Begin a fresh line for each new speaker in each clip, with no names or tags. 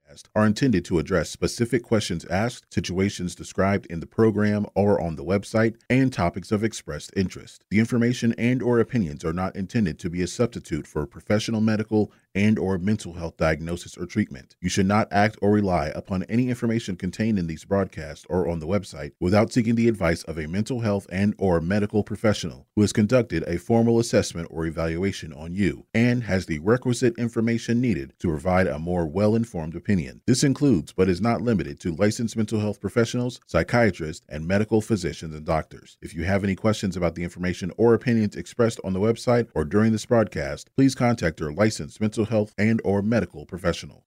are intended to address specific questions asked, situations described in the program or on the website, and topics of expressed interest. The information and/or opinions are not intended to be a substitute for professional medical and/or mental health diagnosis or treatment. You should not act or rely upon any information contained in these broadcasts or on the website without seeking the advice of a mental health and/or medical professional who has conducted a formal assessment or evaluation on you and has the requisite information needed to provide a more well-informed opinion. This includes, but is not limited to, licensed mental health professionals, psychiatrists, and medical physicians and doctors. If you have any questions about the information or opinions expressed on the website or during this broadcast, please contact your licensed mental health and/or medical professional.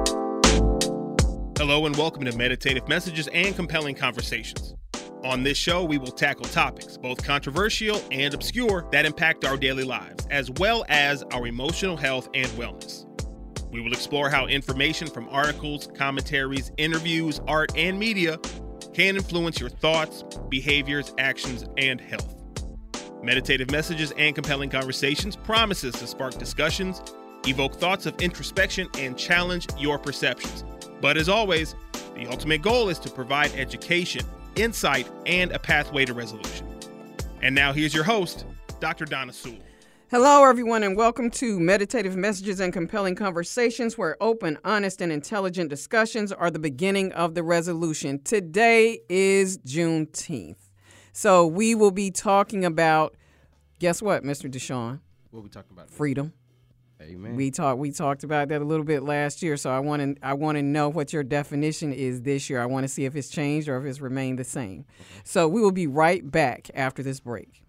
Hello and welcome to Meditative Messages and Compelling Conversations. On this show, we will tackle topics, both controversial and obscure, that impact our daily lives, as well as our emotional health and wellness. We will explore how information from articles, commentaries, interviews, art, and media can influence your thoughts, behaviors, actions, and health. Meditative Messages and Compelling Conversations promises to spark discussions, evoke thoughts of introspection, and challenge your perceptions. But as always, the ultimate goal is to provide education, insight, and a pathway to resolution. And now here's your host, Dr. Donna Sewell.
Hello, everyone, and welcome to Meditative Messages and Compelling Conversations, where open, honest, and intelligent discussions are the beginning of the resolution. Today is Juneteenth. So we will be talking about, guess what, Mr. Deshaun?
What are we talking about?
Freedom.
Amen.
We talked about that a little bit last year, so I want to know what your definition is this year. I want to see if it's changed or if it's remained the same. Okay. So we will be right back after this break.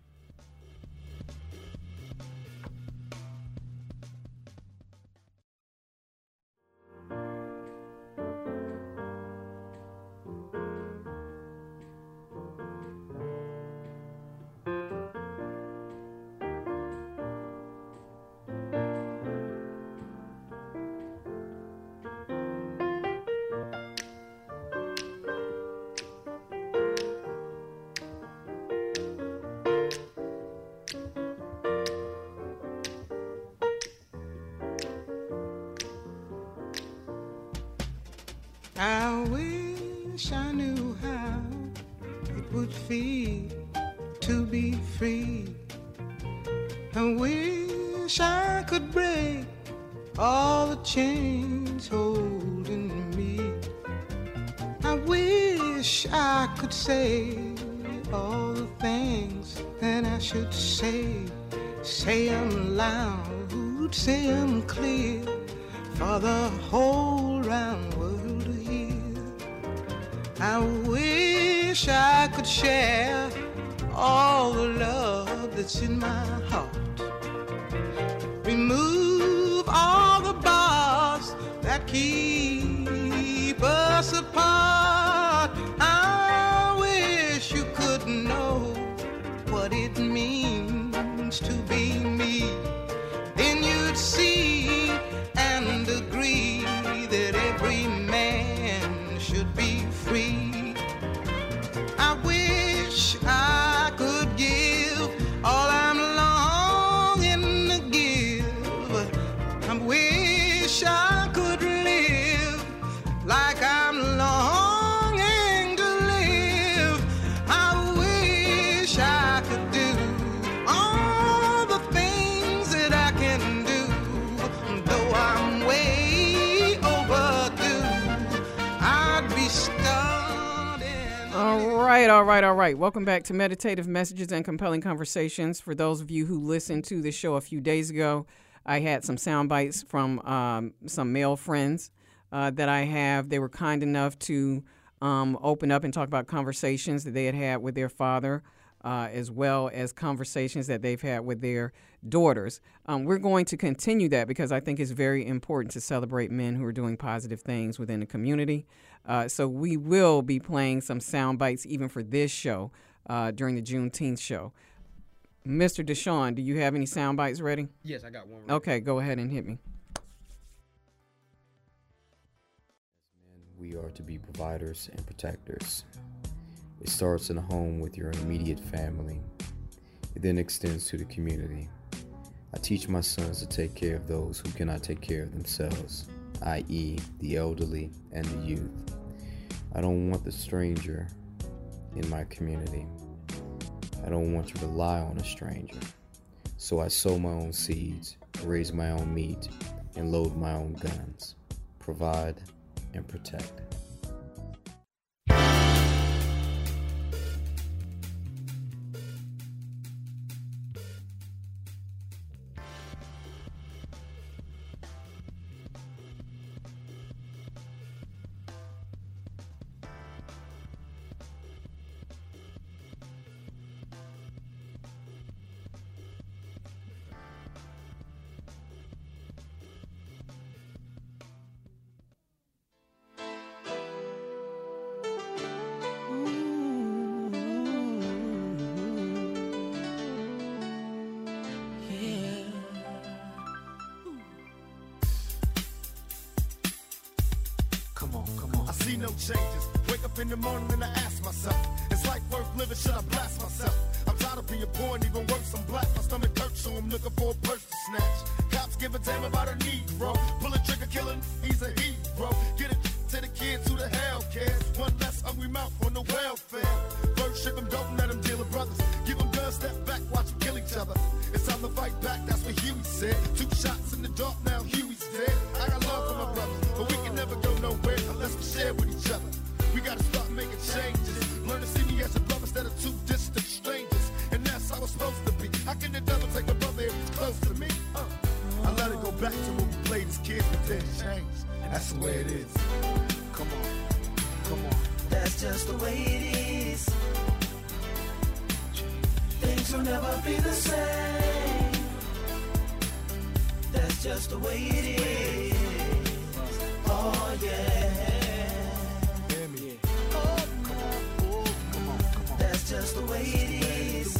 I wish I knew how it would feel to be free. I wish I could break all the chains holding me. I wish I could say all the things that I should say. Say them loud, say them clear for the whole round world. I wish I could share all the love that's in my heart. Remove all the bars that keep us apart. I wish you could know what it means to be me. Then you'd see and agree that every man should be free. I wish I could give all I'm longing to give. I wish I could live like I'm longing to live. I wish I could do all the things that I can do, though I'm way overdue. I'd be
All right. Welcome back to Meditative Messages and Compelling Conversations. For those of you who listened to this show a few days ago, I had some sound bites from some male friends that I have. They were kind enough to open up and talk about conversations that they had with their father, as well as conversations that they've had with their daughters. We're going to continue that because I think it's very important to celebrate men who are doing positive things within the community. So we will be playing some sound bites even for this show during the Juneteenth show. Mr. Deshaun, do you have any sound bites ready?
Yes, I got one ready.
Okay, go ahead and hit me.
We are to be providers and protectors. It starts in the home with your immediate family. It then extends to the community. I teach my sons to take care of those who cannot take care of themselves. i.e., the elderly and the youth. I don't want the stranger in my community. I don't want to rely on a stranger. So I sow my own seeds, raise my own meat, and load my own guns. Provide and protect.
I see no changes. Wake up in the morning and I ask myself, is life worth living? Should I blast myself? I'm tired of being poor and even worse, I'm black. My stomach hurts, so I'm looking for a purse to snatch. Cops give a damn about a Negro. Pull a trigger, killing, he's a hero. Get it to the kids who the hell cares. One less hungry mouth on the welfare. First ship them, don't let them deal with brothers. Give them guns, step back, watch them kill each other. It's time to fight back, that's what Huey said. 2 shots in the dark, now Huey's dead. I got love for my brothers, but we can never go nowhere unless we share with each other. We gotta start making changes. Learn to see me as a brother instead of 2 distant strangers. And that's how it's supposed to be. How can the devil take a brother if he's close to me? I let it go back to when we played as kids, but then change. That's the way it is. Come on.
That's just the way it is. Things will never be the same. That's just the way it is. Oh yeah. Oh, come on. That's just the way it is.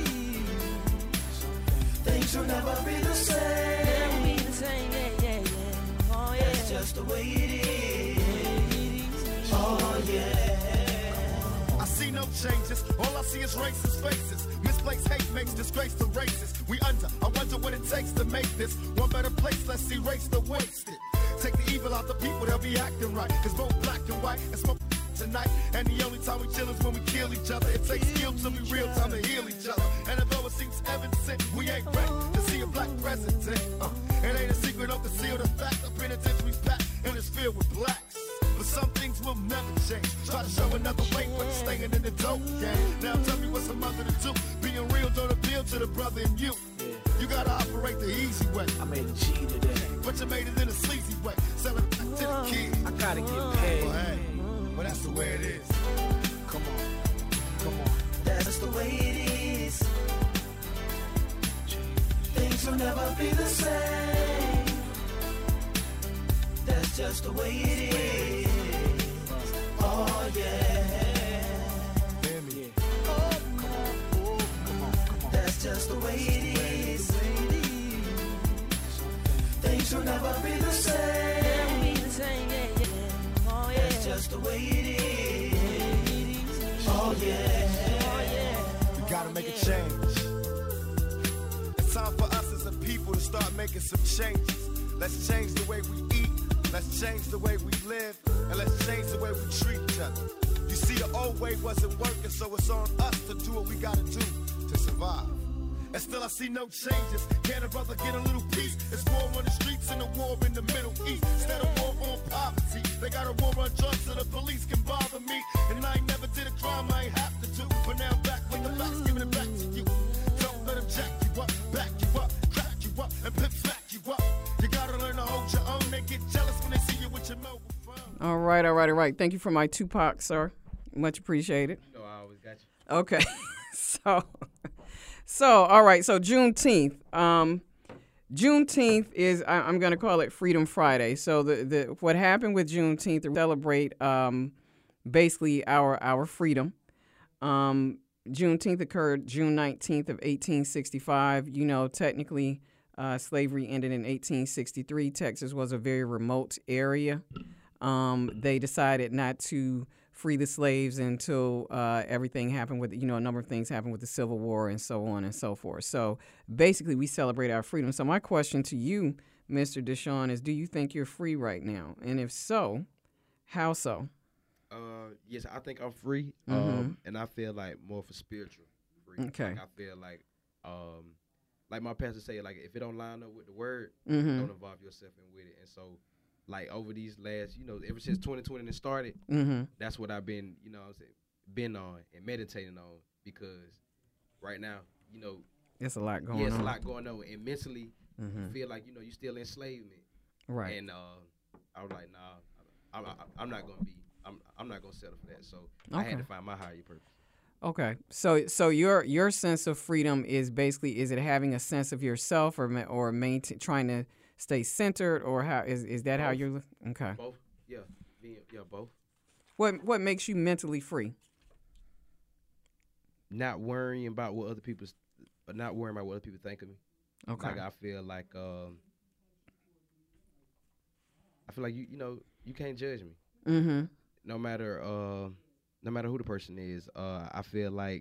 Things will never be the same. Oh yeah. That's just the way it is. Oh yeah.
I see no changes. All I see is racist faces. Misplaced hate makes disgrace to races. We under. I wonder what it takes to make this one better place. Let's erase the wasted. Take the evil out the people, they'll be acting right. Cause both black and white and smoke tonight. And the only time we chill is when we kill each other. It takes skill to be real time to heal each other. And although it seems evident, we ain't ready to see a black president. It ain't a secret, don't conceal the fact. The penitentiary's packed and it's filled with blacks. But some things will never change. Try to show another way, but it's staying in the dope game. Now tell me what's a mother to do. Being real don't appeal to the brother in you. You gotta operate the easy way.
I made a G today.
But you made it in a sleazy way. Sell it back to the kids.
I gotta get paid.
Well, hey, well, that's the way it is.
Come on. That's the way it is. Things will never be the same. That's just the way it is. Oh yeah. Oh, come on. That's just the way it is. Things will never be the same. Oh yeah. That's just the way it is. Oh yeah.
We gotta make a change. It's time for us as a people to start making some changes. Let's change the way we eat. Let's change the way we live. And let's change the way we treat each other. You see, the old way wasn't working, so it's on us to do what we gotta do to survive. And still I see no changes. Can a brother get a little peace? It's war on the streets and a war in the Middle East. Instead of war on poverty, they got a war on drugs so the police can bother me. And I ain't never did a crime I ain't have to do. But now I'm back with the facts, giving it back to you. Don't let them jack you up, back you up, crack you up, and pimp smack you up. You gotta learn to hold your own. They get jealous when they see you with your mobile phone.
All right. Thank you for my Tupac, sir. Much appreciated.
You know I always got you.
Okay. So, all right. So Juneteenth. Juneteenth is, I'm going to call it Freedom Friday. So what happened with Juneteenth, we celebrate basically our freedom. Juneteenth occurred June 19th of 1865. You know, technically slavery ended in 1863. Texas was a very remote area. They decided not to free the slaves until everything happened with, a number of things happened with the Civil War and so on and so forth. So basically we celebrate our freedom. So my question to you, Mr. Deshaun, is do you think you're free right now? And if so, how so?
Yes, I think I'm free. And I feel like more for spiritual free.
Okay.
Like, I feel like my pastor say, like, if it don't line up with the word,
Mm-hmm.
don't involve yourself in with it. And so, like, over these last, ever since 2020 started,
Mm-hmm.
that's what I've been, been on and meditating on, because right now,
It's a lot going
it's
on.
a lot going on, and mentally,
Mm-hmm.
you feel like, you still enslavement.
Right.
And I was like, nah, I'm not gonna settle for that. So I had
Okay.
to find my higher purpose.
Okay. So your sense of freedom is basically, is it having a sense of yourself or trying to stay centered, or how is that how
Both.
you're okay?
Both, both.
What makes you mentally free?
Not worrying about what other people think of me.
Okay.
Like I feel like you can't judge me.
Mm-hmm.
No matter who the person is. I feel like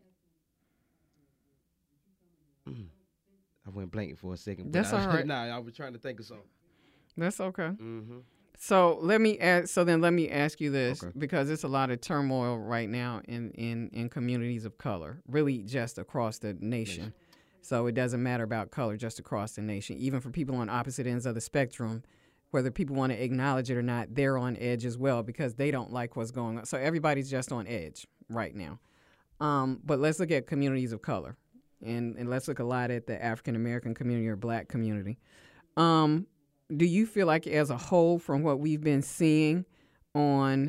I went blank for a second. But
That's all right.
Nah, I was trying to think of something.
That's okay.
Mm-hmm.
So let me ask you this,
Okay.
because it's a lot of turmoil right now in communities of color, really just across the nation. So it doesn't matter about color, just across the nation. Even for people on opposite ends of the spectrum, whether people want to acknowledge it or not, they're on edge as well because they don't like what's going on. So everybody's just on edge right now. But let's look at communities of color, and let's look a lot at the African American community or Black community. Do you feel like, as a whole, from what we've been seeing from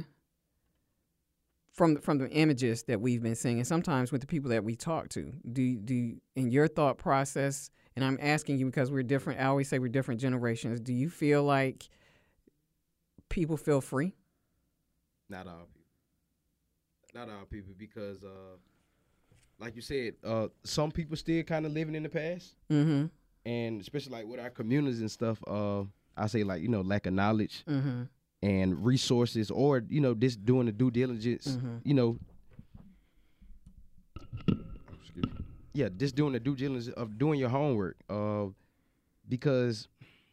the images that we've been seeing, and sometimes with the people that we talk to, do in your thought process, and I'm asking you because we're different, I always say we're different generations, do you feel like people feel free?
Not all people, because like you said, some people still kind of living in the past.
Mm-hmm.
And especially like with our communities and stuff, I say like, lack of knowledge
Mm-hmm.
and resources, or, just doing the due diligence,
Mm-hmm.
Excuse me. Yeah, just doing the due diligence of doing your homework, because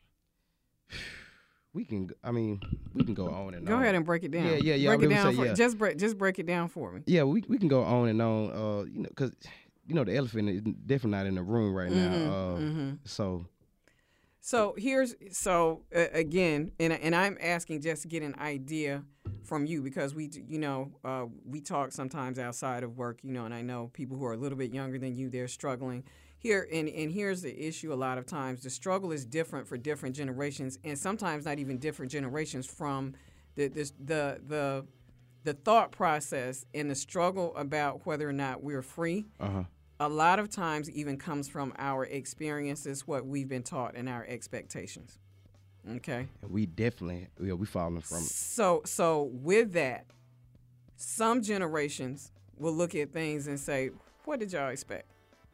we can go on and on.
Go ahead and break it down.
Yeah.
Break it
I
down.
would say,
Just break it down for me.
Yeah, we can go on and on, because, the elephant is definitely not in the room right now. So
Again, and I'm asking just to get an idea from you, because we talk sometimes outside of work, and I know people who are a little bit younger than you, they're struggling here. And here's the issue: a lot of times the struggle is different for different generations, and sometimes not even different generations from the thought process and the struggle about whether or not we're free. A lot of times even comes from our experiences, what we've been taught, and our expectations. Okay?
we definitely, we falling from it.
So with that, some generations will look at things and say, what did y'all expect?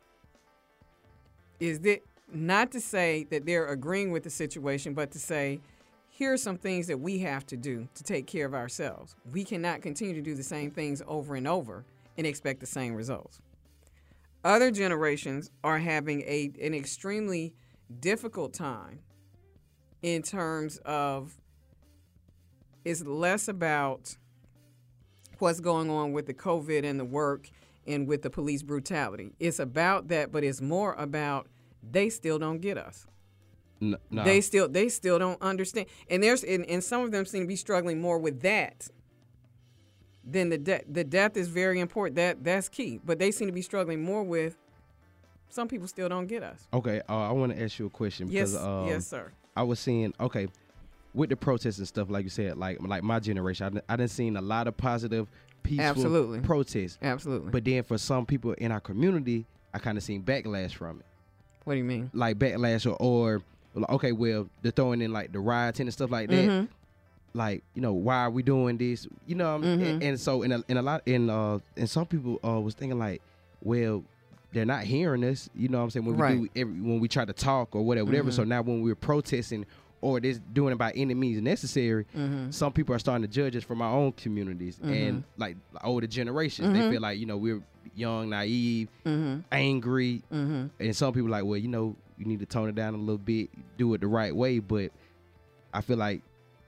Is it not to say that they're agreeing with the situation, but to say, here are some things that we have to do to take care of ourselves. We cannot continue to do the same things over and over and expect the same results. Other generations are having an extremely difficult time in terms of, it's less about what's going on with the COVID and the work and with the police brutality. It's about that, but it's more about they still don't get us.
No.
They still don't understand. And and some of them seem to be struggling more with that than the death. The death is very important. That's key. But they seem to be struggling more with, some people still don't get us.
Okay, I want to ask you a question, because
Yes, sir.
I was seeing, okay, with the protests and stuff, like you said, like my generation, I done seen a lot of positive, peaceful
Absolutely.
protests.
Absolutely.
But then for some people in our community, I kind of seen backlash from it.
What do you mean?
Like backlash or okay, well, they're throwing in like the rioting and stuff like that.
Mm-hmm.
Like, why are we doing this?
Mm-hmm.
And so and some people was thinking like, well, they're not hearing us. You know what I'm saying? When we
Right.
when we try to talk or whatever.
Mm-hmm.
So now when we're protesting or this doing it by any means necessary,
Mm-hmm.
some people are starting to judge us from our own communities and like older generations.
Mm-hmm.
They feel like, we're young, naive,
Mm-hmm.
angry.
Mm-hmm.
And some people like, well, you need to tone it down a little bit, do it the right way. But I feel like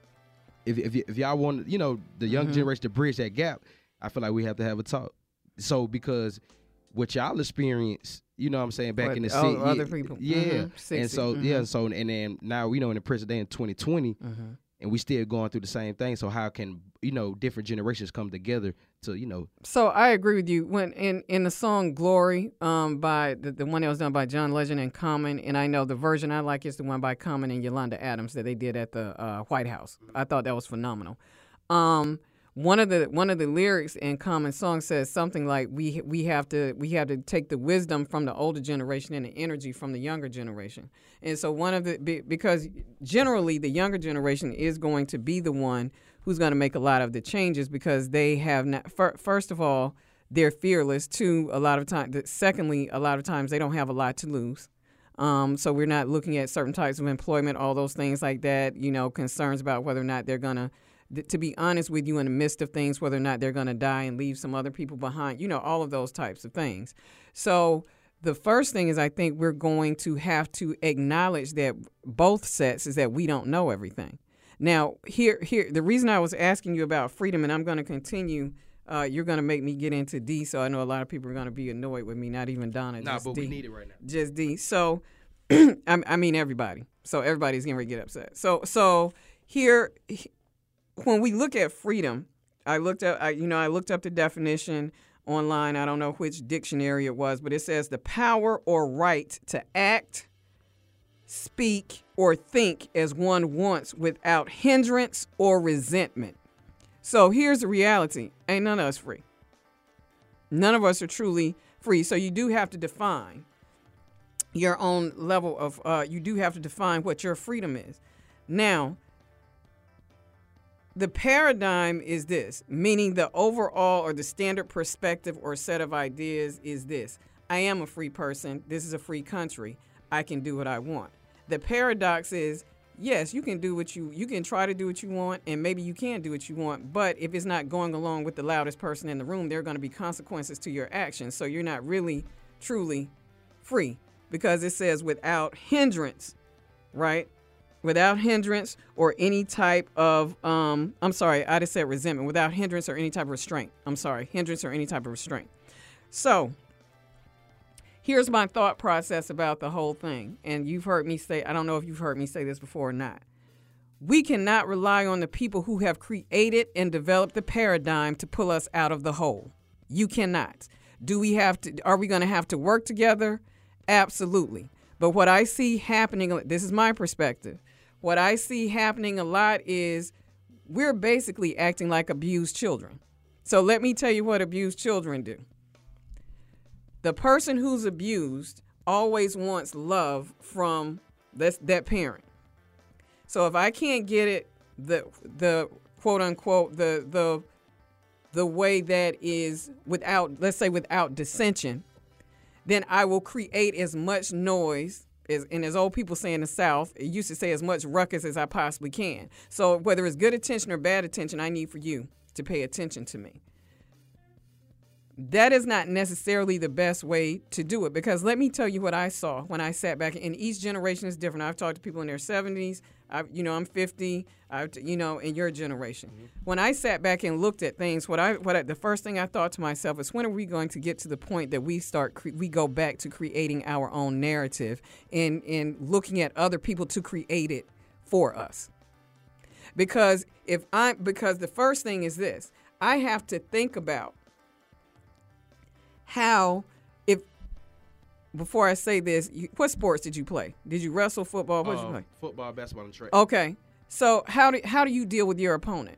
if y'all want, you know, the young generation to bridge that gap, I feel like we have to have a talk. So because what y'all experience, you know what I'm saying, back in the city,
other people,
and so and then now we know in the present day in 2020, and we still going through the same thing. So how can, you know, different generations come together to, you know?
So I agree with you. When in the song "Glory," by the one that was done by John Legend and Common, and I know the version I like is the one by Common and Yolanda Adams that they did at the White House. I thought that was phenomenal. One of the lyrics in Common song says something like we have to take the wisdom from the older generation and the energy from the younger generation. And so because generally the younger generation is going to be the one who's going to make a lot of the changes because they have not, first of all, they're fearless. Two, a lot of times, secondly, a lot of times they don't have a lot to lose. So we're not looking at certain types of employment, all those things like that, you know, concerns about whether or not they're going to be honest with you, in the midst of things, whether or not they're going to die and leave some other people behind, you know, all of those types of things. So the first thing is I think we're going to have to acknowledge that both sets is that we don't know everything. Now, here, the reason I was asking you about freedom, and I'm going to continue, you're going to make me get into D, so I know a lot of people are going to be annoyed with me, not even Donna, just
but
D.
we need it right now.
Just D. So, I mean everybody. So everybody's getting ready to get upset. So here... When we look at freedom, I looked up the definition online. I don't know which dictionary it was, but it says the power or right to act, speak, or think as one wants without hindrance or resentment. So here's the reality. Ain't none of us free. None of us are truly free. So you do have to define your own level of, you do have to define what your freedom is. Now, the paradigm is this, meaning the overall or the standard perspective or set of ideas is this. I am a free person. This is a free country. I can do what I want. The paradox is, yes, you can try to do what you want, and maybe you can do what you want, but if it's not going along with the loudest person in the room, there are going to be consequences to your actions. So you're not really, truly free because it says without hindrance, right? Without hindrance or any type of, I just said resentment, without hindrance or any type of restraint. Hindrance or any type of restraint. So here's my thought process about the whole thing. And you've heard me say, I don't know if you've heard me say this before or not. We cannot rely on the people who have created and developed the paradigm to pull us out of the hole. You cannot. Are we going to have to work together? Absolutely. But what I see happening, this is my perspective. What I see happening a lot is we're basically acting like abused children. So let me tell you what abused children do. The person who's abused always wants love from that parent. So if I can't get it, the quote unquote, the way that is without, let's say without dissension, then I will create as much noise as old people say in the South, it used to say as much ruckus as I possibly can. So whether it's good attention or bad attention, I need for you to pay attention to me. That is not necessarily the best way to do it because let me tell you what I saw when I sat back. And each generation is different. I've talked to people in their 70s. I'm 50. In your generation. Mm-hmm. When I sat back and looked at things, the first thing I thought to myself is, when are we going to get to the point that we go back to creating our own narrative and looking at other people to create it for us? Because the first thing is this, I have to think about how, before I say this, what sports did you play? Did you wrestle, football? What did you play?
Football, basketball, and track.
Okay. So how do you deal with your opponent?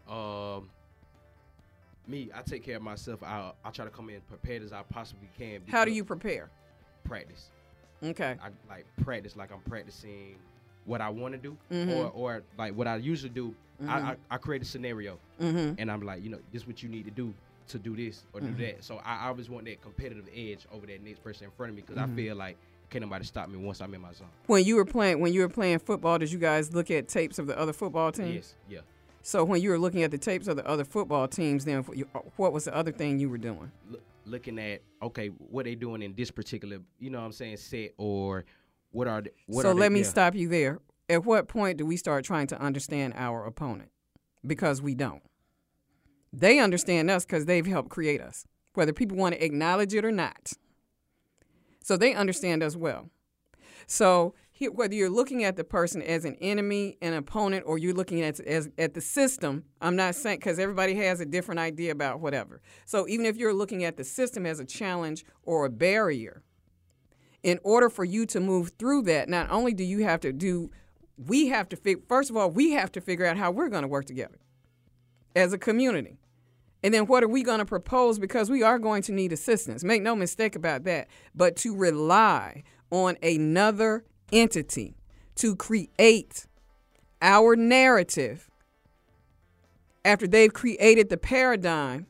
Me, I take care of myself. I try to come in prepared as I possibly can.
How do you prepare?
Practice.
Okay.
I practice like I'm practicing what I want to do,
mm-hmm.
or like what I usually do. Mm-hmm. I create a scenario,
mm-hmm.
and I'm like, this is what you need to do this or
mm-hmm.
do that. So I always want that competitive edge over that next person in front of me because
mm-hmm.
I feel like can't nobody stop me once I'm in my zone.
When you were playing football, did you guys look at tapes of the other football teams?
Yes, yeah.
So when you were looking at the tapes of the other football teams, then what was the other thing you were doing?
Looking at, okay, what they doing in this particular, set, or
So let me stop you there. At what point do we start trying to understand our opponent? Because we don't. They understand us because they've helped create us, whether people want to acknowledge it or not. So they understand us well. So whether you're looking at the person as an enemy, an opponent, or you're looking at the system, I'm not saying, because everybody has a different idea about whatever. So even if you're looking at the system as a challenge or a barrier, in order for you to move through that, not only do you have to do, first of all, we have to figure out how we're going to work together as a community. And then what are we going to propose? Because we are going to need assistance. Make no mistake about that. But to rely on another entity to create our narrative after they've created the paradigm,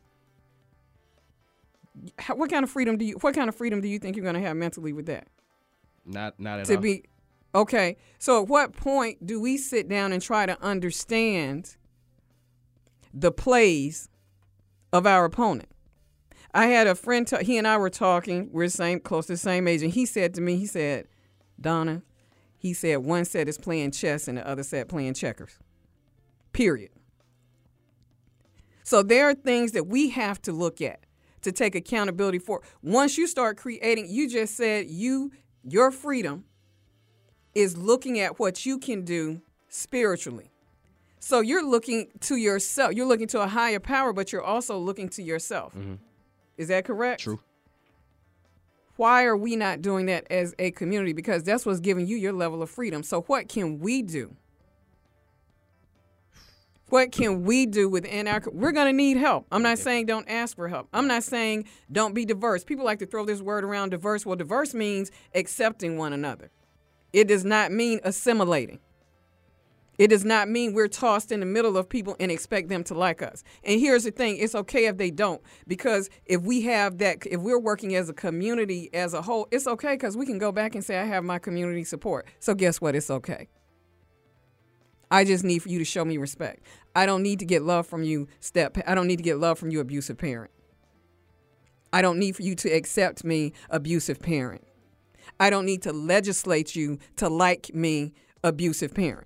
what kind of freedom do you think you're going to have mentally with that?
Not at all.
Okay. So at what point do we sit down and try to understand the plays of our opponent? I had a friend, he and I were talking, we're close to the same age, and he said to me, Donna, he said one set is playing chess and the other set playing checkers. Period. So there are things that we have to look at to take accountability for. Once you start creating, you just said your freedom is looking at what you can do spiritually. So you're looking to yourself. You're looking to a higher power, but you're also looking to yourself. Mm-hmm. Is that correct?
True.
Why are we not doing that as a community? Because that's what's giving you your level of freedom. So what can we do? What can we do within we're going to need help. I'm not saying don't ask for help. I'm not saying don't be diverse. People like to throw this word around, diverse. Well, diverse means accepting one another. It does not mean assimilating. It does not mean we're tossed in the middle of people and expect them to like us. And here's the thing. It's okay if they don't, because if we're working as a community as a whole, it's okay because we can go back and say, I have my community support. So guess what? It's okay. I just need for you to show me respect. I don't need to get love from you, I don't need to get love from you, abusive parent. I don't need for you to accept me, abusive parent. I don't need to legislate you to like me, abusive parent.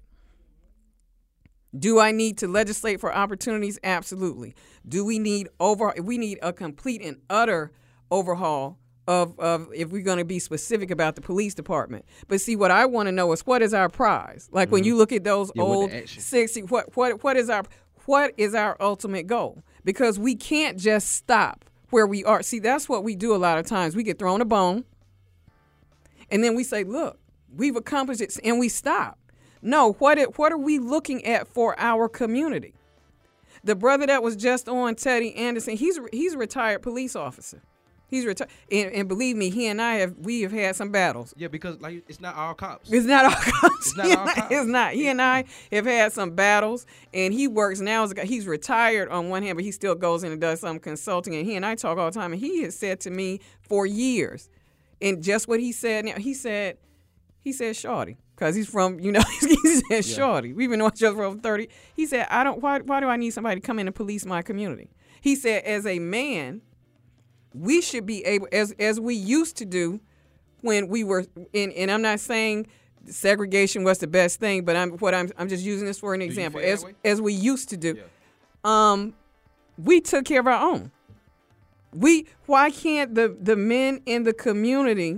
Do I need to legislate for opportunities? Absolutely. Do we need we need a complete and utter overhaul of if we're going to be specific about the police department. But see, what I want to know is what is our prize? Like when you look at those old 60, what is our ultimate goal? Because we can't just stop where we are. See, that's what we do a lot of times. We get thrown a bone and then we say, look, we've accomplished it, and we stop. No, what are we looking at for our community? The brother that was just on, Teddy Anderson, he's a retired police officer. He's retired, and believe me, he and I have had some battles.
Yeah, because like it's not all cops.
It's not all cops.
It's not all cops.
It's not. He and I have had some battles, and he works now as a guy. He's retired on one hand, but he still goes in and does some consulting. And he and I talk all the time. And he has said to me for years, and just what he said now, he said, shorty. Because he's from, he said, shorty. We've been knowing each other for over 30. He said, why do I need somebody to come in and police my community? He said, as a man, we should be able, as we used to do when we were in, and I'm not saying segregation was the best thing, but I'm just using this for an example. As we used to do, we took care of our own. Why can't the men in the community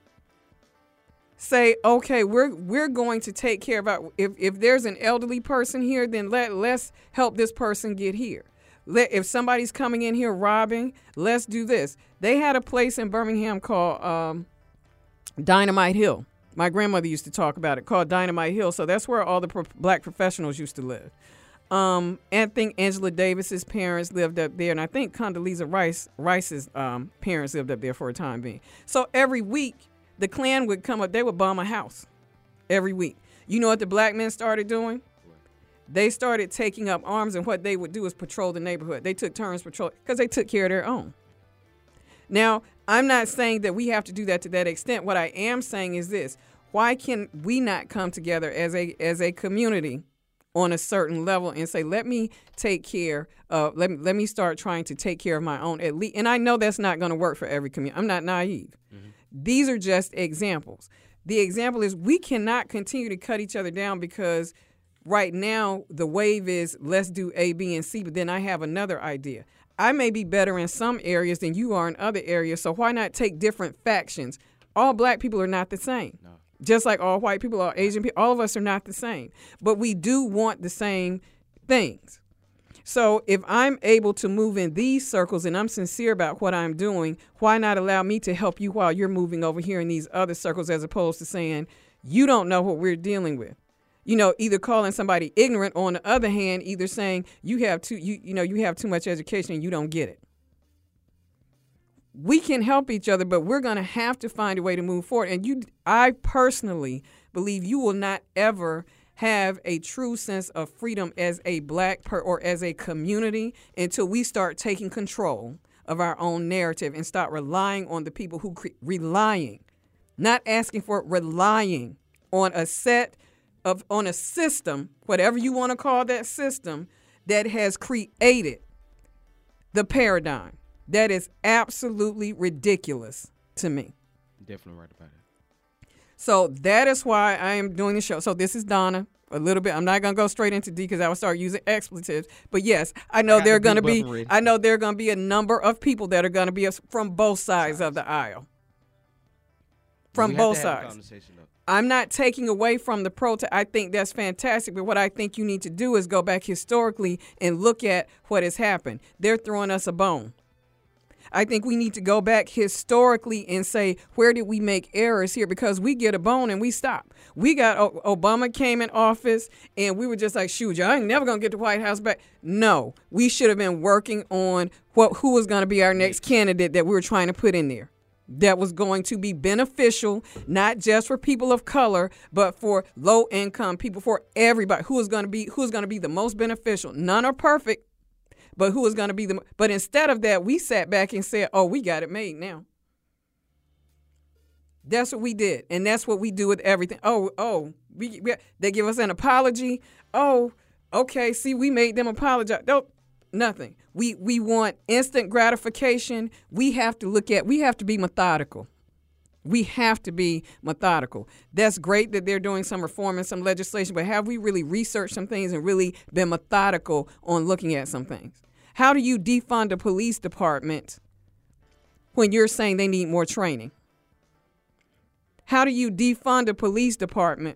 say, okay, we're going to take care of our, if there's an elderly person here, then let's help this person get here. If somebody's coming in here robbing, let's do this. They had a place in Birmingham called Dynamite Hill. My grandmother used to talk about it, called Dynamite Hill. So that's where all the black professionals used to live. And I think Angela Davis's parents lived up there, and I think Condoleezza Rice's parents lived up there for a time being. So every week, the Klan would come up. They would bomb a house every week. You know what the black men started doing? They started taking up arms, and what they would do is patrol the neighborhood. They took turns patrol because they took care of their own. Now, I'm not saying that we have to do that to that extent. What I am saying is this. Why can we not come together as a community on a certain level and say, let me take care of, let me start trying to take care of my own at least. And I know that's not going to work for every community. I'm not naive. Mm-hmm. These are just examples. The example is we cannot continue to cut each other down because right now the wave is let's do A, B, and C, but then I have another idea. I may be better in some areas than you are in other areas, so why not take different factions? All black people are not the same. No. Just like all white people, all Asian people, all of us are not the same. But we do want the same things. So if I'm able to move in these circles and I'm sincere about what I'm doing, why not allow me to help you while you're moving over here in these other circles, as opposed to saying, you don't know what we're dealing with? You know, either calling somebody ignorant, or on the other hand, either saying you have too much education and you don't get it. We can help each other, but we're going to have to find a way to move forward. And I personally believe you will not ever have a true sense of freedom as a black or as a community until we start taking control of our own narrative and start relying on the people who not asking for it, relying on a system, whatever you want to call that system, that has created the paradigm. That is absolutely ridiculous to me.
Definitely right about it.
So that is why I am doing the show. So this is Donna. A little bit. I'm not gonna go straight into D because I will start using expletives. But yes, I know there are gonna be. I know there are gonna be a number of people that are gonna be from both sides of the aisle. From both sides. I'm not taking away from the protest. I think that's fantastic. But what I think you need to do is go back historically and look at what has happened. They're throwing us a bone. I think we need to go back historically and say, where did we make errors here? Because we get a bone and we stop. We got Obama came in office and we were just like, shoot, y'all ain't never going to get the White House back. No, we should have been working on who was going to be our next candidate that we were trying to put in there. That was going to be beneficial, not just for people of color, but for low income people, for everybody. Who is going to be the most beneficial? None are perfect. But who is going to be but instead of that, we sat back and said, oh, we got it made now. That's what we did. And that's what we do with everything. They give us an apology. Oh, okay. See, we made them apologize. Nope, nothing. We want instant gratification. We have to be methodical. We have to be methodical. That's great that they're doing some reform and some legislation, but have we really researched some things and really been methodical on looking at some things? How do you defund a police department when you're saying they need more training? How do you defund a police department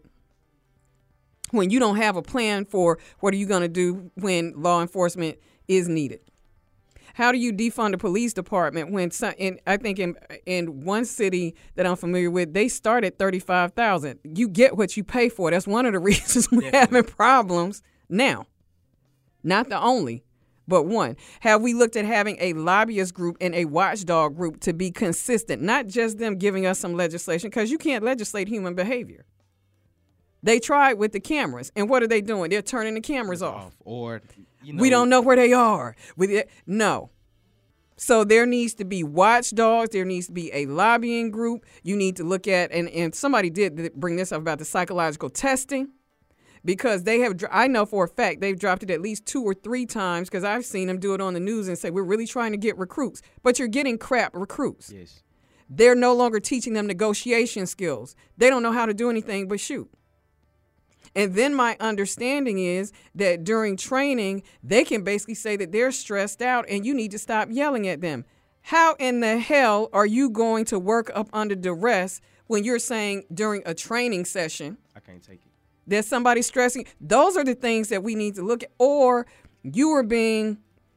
when you don't have a plan for what are you going to do when law enforcement is needed? How do you defund a police department when I think in one city that I'm familiar with, they start at $35,000. You get what you pay for. That's one of the reasons we're having problems now. Not the only, but one. Have we looked at having a lobbyist group and a watchdog group to be consistent, not just them giving us some legislation, because you can't legislate human behavior. They tried with the cameras, and what are they doing? They're turning the cameras off. Or we don't know where they are. No. So there needs to be watchdogs. There needs to be a lobbying group. You need to look at, and somebody did bring this up about the psychological testing, because I know for a fact they've dropped it at least 2 or 3 times, because I've seen them do it on the news and say, we're really trying to get recruits. But you're getting crap recruits. Yes. They're no longer teaching them negotiation skills. They don't know how to do anything but shoot. And then my understanding is that during training, they can basically say that they're stressed out and you need to stop yelling at them. How in the hell are you going to work up under duress when you're saying during a training session, I can't take it, there's somebody stressing? Those are the things that we need to look at. Or you are being,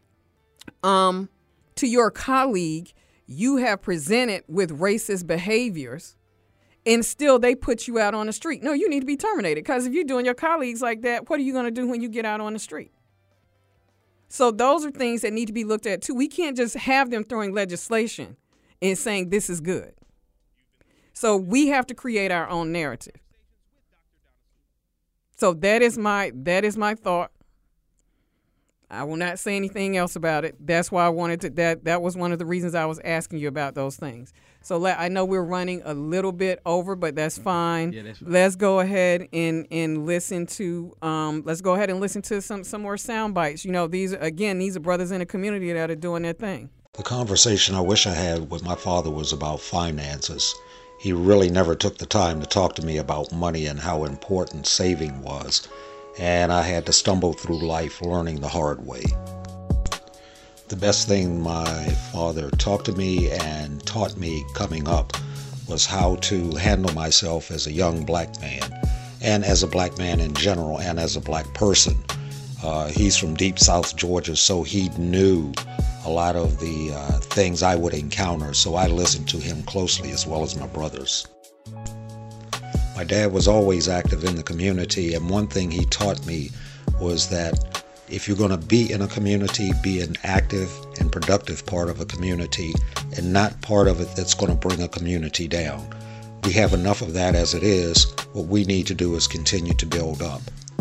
to your colleague, you have presented with racist behaviors, and still they put you out on the street. No, you need to be terminated, because if you're doing your colleagues like that, what are you going to do when you get out on the street? So those are things that need to be looked at too. We can't just have them throwing legislation and saying this is good. So we have to create our own narrative. So that is my thought. I will not say anything else about it. That's why I wanted to, that was one of the reasons I was asking you about those things. So I know we're running a little bit over, but that's fine. Yeah, that's fine. Let's go ahead and listen to some more sound bites. You know, these are brothers in the community that are doing their thing.
The conversation I wish I had with my father was about finances. he really never took the time to talk to me about money and how important saving was, and I had to stumble through life learning the hard way. The best thing my father talked to me and taught me coming up was how to handle myself as a young black man, and as a black man in general, and as a black person. He's from deep South Georgia, so he knew a lot of the things I would encounter, so I listened to him closely as well as my brothers. My dad was always active in the community, and one thing he taught me was that if you're going to be in a community, be an active and productive part of a community, and not part of it that's going to bring a community down. We have enough of that as it is. What we need to do is continue to build up.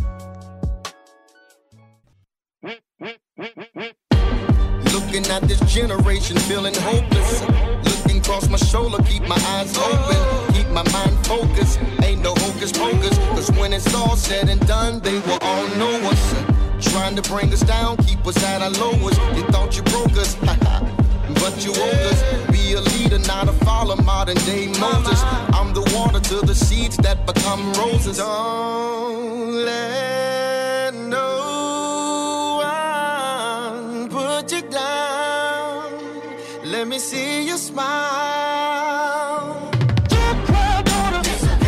Looking at this generation, feeling hopeless. Looking across my shoulder, keep my eyes open, keep my mind focused. Ain't no hocus pocus, cause when it's all said and done, they will all know us. Trying to bring us down, keep us at our lowest. They thought you broke us, but you woke us. Be a leader, not a follower, modern day Moses. I'm the water to the seeds that become roses. Don't let no one put you down. Let me see you smile. Don't cry, daughter.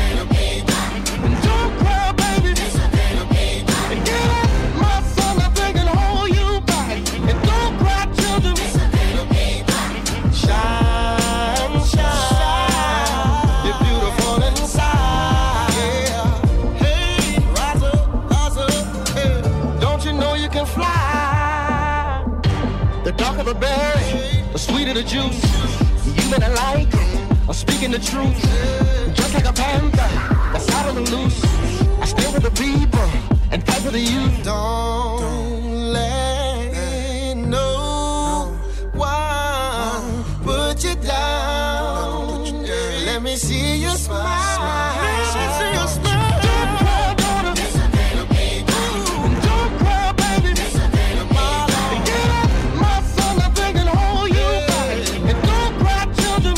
Don't cry, baby. And get up, my son, I think and hold you back. And don't cry, children. Shine, shine. You're beautiful inside. Yeah. Hey, rise up, hey. Don't you know you can fly? The darker the berry, the sweeter the juice. You may not like it, I'm speaking the truth. Just like a panther that's out on the loose, I stand with the people and fight for the youth. Don't let no one put you down. Let me see you smile. Let me see you smile. Don't cry, daughter. Don't cry, baby. Get up, my son, I think and hold you back. And don't cry, children.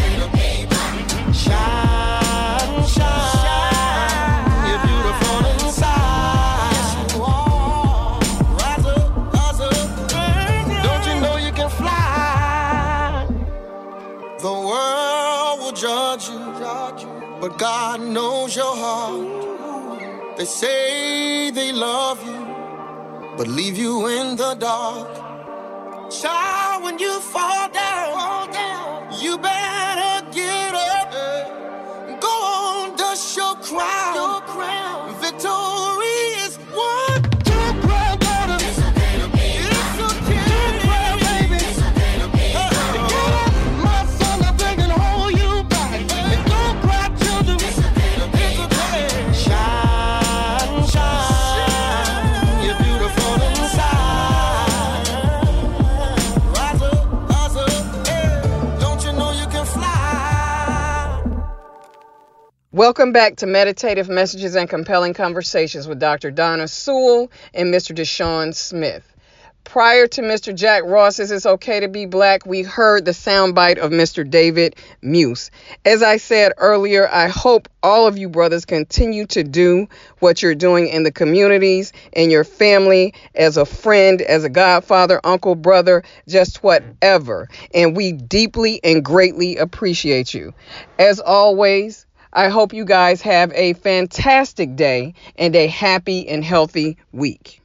Shine, shine. You're beautiful inside. Yes, you are. Rise up, don't you know you can fly? The world will judge you, but God knows your heart. They say they love you, but leave you in the dark. Child, when you fall down, you better get up. Go on, dust your crown. Victory is won. Don't cry, daughter. It's okay. Don't cry, baby. Get up, my son, I think and hold you back. And don't cry, children. It's okay. Shine, shine. You're beautiful inside. Rise up, hey. Don't you know you can fly?
Welcome back to Meditative Messages and Compelling Conversations with Dr. Donna Sewell and Mr. Deshaun Smith. Prior to Mr. Jack Ross's It's Okay to Be Black, we heard the soundbite of Mr. David Muse. As I said earlier, I hope all of you brothers continue to do what you're doing in the communities, in your family, as a friend, as a godfather, uncle, brother, just whatever. And we deeply and greatly appreciate you. As always, I hope you guys have a fantastic day and a happy and healthy week.